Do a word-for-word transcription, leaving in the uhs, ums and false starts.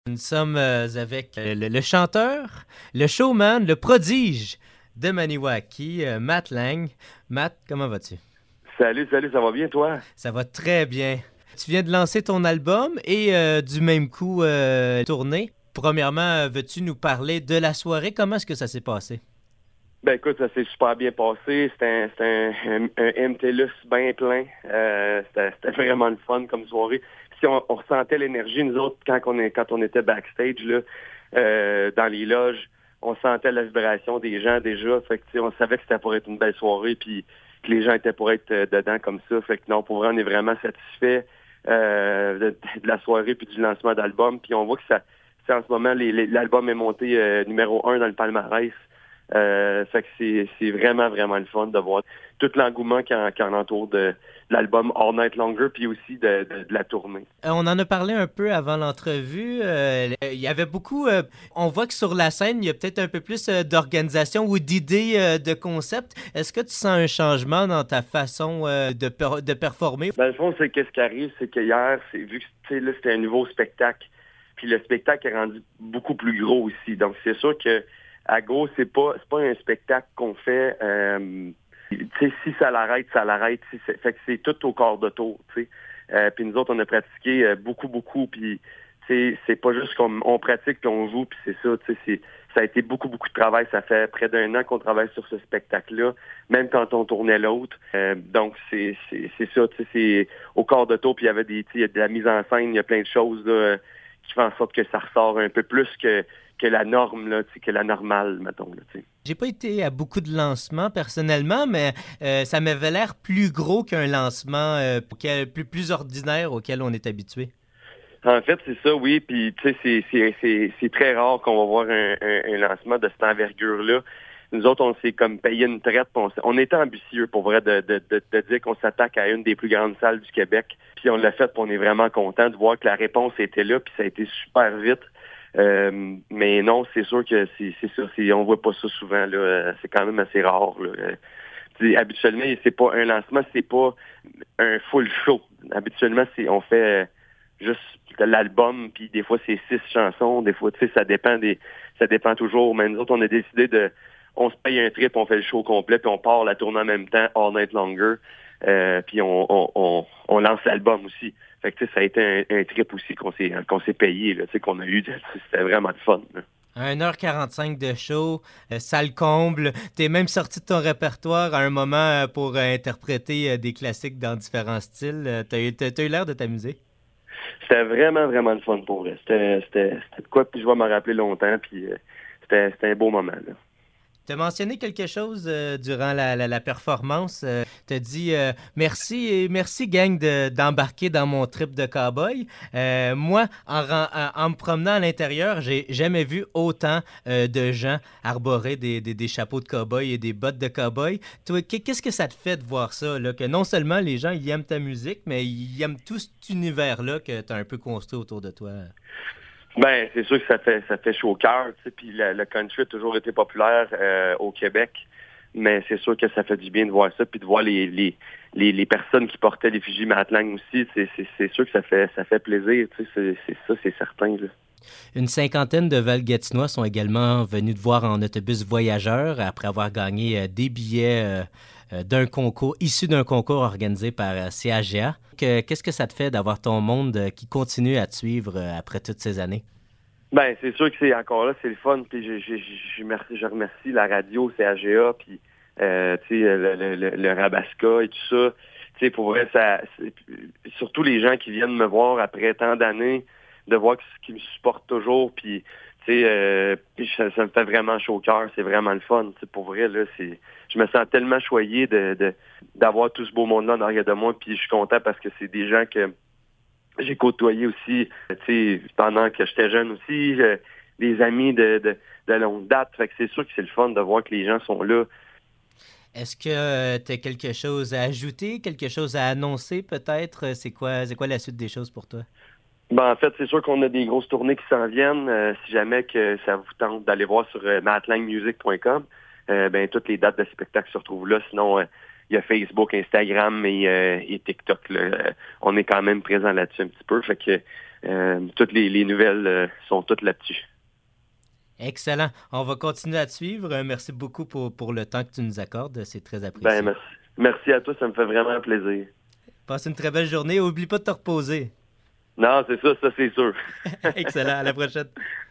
Nous sommes euh, avec euh, le, le chanteur, le showman, le prodige de Maniwaki, euh, Matt Lang. Matt, comment vas-tu? Salut, salut, ça va bien, toi? Ça va très bien. Tu viens de lancer ton album et euh, du même coup euh, tourné. Premièrement, euh, veux-tu nous parler de la soirée? Comment est-ce que ça s'est passé? Ben écoute, ça s'est super bien passé. C'était un, c'était un, un, un M T L U S bien plein. Euh, c'était, c'était vraiment le fun comme soirée. Si on, on ressentait l'énergie, nous autres, quand on, est, quand on était backstage, là, euh, dans les loges, on sentait la vibration des gens déjà. Fait que, tu sais, on savait que c'était pour être une belle soirée, puis que les gens étaient pour être euh, dedans comme ça. Fait que non, pour vrai, on est vraiment satisfait euh, de, de la soirée puis du lancement d'album. Puis on voit que ça, c'est en ce moment, les, les, l'album est monté euh, numéro un dans le palmarès. Euh, fait que c'est, c'est vraiment, vraiment le fun de voir tout l'engouement qui en, qui en entoure de, de l'album All Night Longer, puis aussi de, de, de la tournée. Euh, on en a parlé un peu avant l'entrevue. Euh, Il y avait beaucoup. Euh, on voit que sur la scène, il y a peut-être un peu plus euh, d'organisation ou d'idées euh, de concept. Est-ce que tu sens un changement dans ta façon euh, de, per- de performer? Dans le fond, c'est qu'est-ce qui arrive, c'est que hier, c'est vu que tu sais, là, c'était un nouveau spectacle, puis le spectacle est rendu beaucoup plus gros aussi. Donc c'est sûr que à Go, c'est pas c'est pas un spectacle qu'on fait. Euh, tu sais, si ça l'arrête, ça l'arrête. Si c'est- fait que c'est tout au quart de tour. Tu sais. Euh, puis nous autres, on a pratiqué euh, beaucoup, beaucoup. Puis tu sais, c'est pas juste qu'on on pratique puis on joue. Puis c'est ça. Tu sais, c'est ça a été beaucoup, beaucoup de travail. Ça fait près d'un an qu'on travaille sur ce spectacle-là, même quand on tournait l'autre. Euh, donc, c'est, c'est, c'est ça, tu sais, c'est au quart de tour, puis il y avait des, tu sais, il y a de la mise en scène, il y a plein de choses là, qui font en sorte que ça ressort un peu plus que, que la norme, là, tu sais, que la normale, mettons. Là, tu sais. J'ai pas été à beaucoup de lancements personnellement, mais euh, ça m'avait l'air plus gros qu'un lancement euh, auquel- plus, plus ordinaire auquel on est habitué. En fait, c'est ça, oui. Puis, tu sais, c'est, c'est, c'est, c'est très rare qu'on va voir un, un, un lancement de cette envergure-là. Nous autres, on s'est comme payé une traite. On, s'est- on était ambitieux, pour vrai, de, de, de, de dire qu'on s'attaque à une des plus grandes salles du Québec. Puis on l'a fait, puis on est vraiment content de voir que la réponse était là, puis ça a été super vite. Euh, mais non, c'est sûr que c'est, c'est ça. C'est, on voit pas ça souvent. Là. Euh, C'est quand même assez rare. Là. Euh, tu sais, habituellement, c'est pas un lancement, c'est pas un full show. Habituellement, c'est on fait euh, juste l'album, puis des fois c'est six chansons, des fois, tu sais, ça dépend des. Ça dépend toujours. Mais nous autres, on a décidé de. On se paye un trip, on fait le show complet, puis on part la tournée en même temps, All Night Longer. Euh, puis on, on, on, on lance l'album aussi. Fait que tu sais, ça a été un, un trip aussi qu'on s'est qu'on s'est payé, là, tu sais, qu'on a eu. C'était vraiment de fun. Là. une heure quarante-cinq de show, euh, salle comble. T'es même sorti de ton répertoire à un moment euh, pour euh, interpréter euh, des classiques dans différents styles. Euh, t'as eu, t'as, t'as eu l'air de t'amuser. C'était vraiment, vraiment le fun pour vrai. C'était, c'était, c'était de quoi, puis je vais m'en rappeler longtemps, puis euh, c'était, c'était un beau moment, là. Tu as mentionné quelque chose euh, durant la, la, la performance. Euh, tu as dit euh, merci et merci, gang, de, d'embarquer dans mon trip de cowboy. Euh, moi, en, ren- en, en me promenant à l'intérieur, j'ai jamais vu autant euh, de gens arborer des, des, des chapeaux de cowboy et des bottes de cowboy. Toi, qu'est- qu'est-ce que ça te fait de voir ça? Là, que non seulement les gens ils aiment ta musique, mais ils aiment tout cet univers-là que tu as un peu construit autour de toi. Ben, c'est sûr que ça fait ça fait chaud au cœur, tu sais, puis le, le country a toujours été populaire euh, au Québec, mais c'est sûr que ça fait du bien de voir ça, puis de voir les les, les, les personnes qui portaient l'effigie Matt Lang aussi, c'est, c'est, c'est sûr que ça fait ça fait plaisir, tu sais, c'est, c'est ça, c'est certain, là. Une cinquantaine de Valgatinois sont également venus te voir en autobus voyageur après avoir gagné euh, des billets euh, euh, d'un concours, issu d'un concours organisé par euh, C A G A. Que- Qu'est-ce que ça te fait d'avoir ton monde euh, qui continue à te suivre euh, après toutes ces années? Ben, c'est sûr que c'est encore là, c'est le fun, puis je, je, je, je remercie, je remercie la radio, C A G A, puis euh, tu sais, le, le, le, le Rabasca et tout ça. Tu sais, pour vrai, ça, c'est, surtout les gens qui viennent me voir après tant d'années, de voir qu'ils me supportent toujours, puis tu sais, euh, puis ça, ça me fait vraiment chaud au cœur, c'est vraiment le fun. Tu sais, pour vrai, là, c'est, je me sens tellement choyé de, de d'avoir tout ce beau monde-là en arrière de moi, puis je suis content parce que c'est des gens que j'ai côtoyé aussi, tu sais, pendant que j'étais jeune aussi, euh, des amis de, de, de longue date. Fait que c'est sûr que c'est le fun de voir que les gens sont là. Est-ce que tu as quelque chose à ajouter, quelque chose à annoncer peut-être? C'est quoi, c'est quoi la suite des choses pour toi? Ben, en fait, c'est sûr qu'on a des grosses tournées qui s'en viennent. Euh, si jamais que ça vous tente d'aller voir sur euh, matt lang music point com, euh, ben toutes les dates de spectacle se retrouvent là. Sinon, euh, il y a Facebook, Instagram et, euh, et TikTok. Là. Euh, on est quand même présent là-dessus un petit peu. Fait que Euh, toutes les, les nouvelles euh, sont toutes là-dessus. Excellent. On va continuer à te suivre. Euh, Merci beaucoup pour, pour le temps que tu nous accordes. C'est très apprécié. Ben, merci. Merci à toi, ça me fait vraiment plaisir. Passe une très belle journée. Oublie pas de te reposer. Non, c'est ça, ça c'est sûr. Excellent. À la prochaine.